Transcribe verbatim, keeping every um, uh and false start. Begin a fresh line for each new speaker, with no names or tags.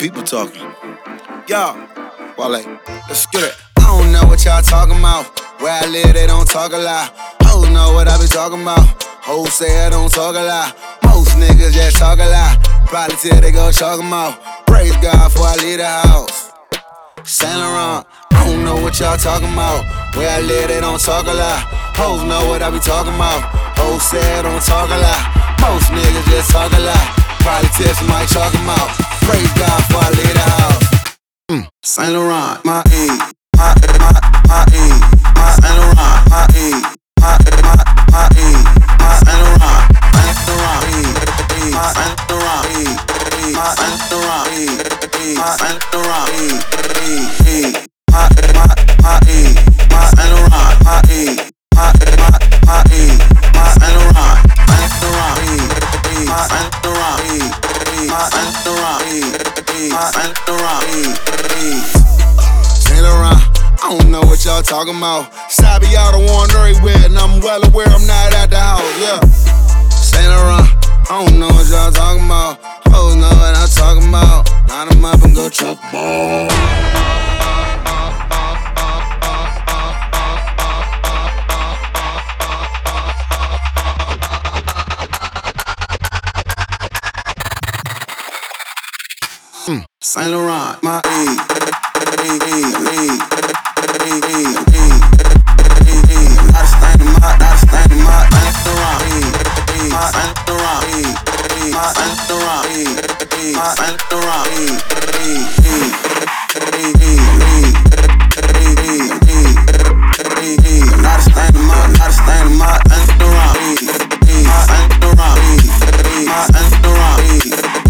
people talking. Y'all, Wale, let's get it. I don't know what y'all talking about. Where I live, they don't talk a lot. Hoes know what I be talking about. Hoes say I don't talk a lot. Most niggas just talk a lot. Probably till they go chalk 'em out. Praise God before I leave the house. Saint Laurent, I don't know what y'all talking about. Where I live, they don't talk a lot. Hoes know what I be talking about. Hoes say I don't talk a lot. Most niggas just talk a lot. Probably till somebody chalk 'em out. Praise God before I leave the house. Mm. Saint Laurent, my E, my my my E, my Saint Laurent, my E, my my my E, my Saint Laurent, Saint Laurent E, my Saint Laurent E, my Saint Laurent E, my Saint Laurent E, E, my my my E, my Saint Laurent, my E, my my my E, my Saint Laurent, Saint Laurent E, my Saint Laurent E, my Saint Laurent E, my Saint Laurent E. Saint Laurent, I don't know what y'all talking about. Sabi out of one very weird, and I'm well aware I'm not at the house, yeah. Saint Laurent, I don't know what y'all talking about. Hoes know what I'm talking about. Line 'em up and go chuck ball. Mm. Saint Laurent, my E, E, E, E, E, E, E, E, not a stain in my, not a stain in my Saint Laurent E, E, my Saint Laurent E, E, my Saint Laurent E, E, my Saint Laurent E, E, E, E, E, E, E, E, not a stain in my, not a stain in my Saint Laurent E, E, my Saint Laurent E, E, my Saint Laurent E.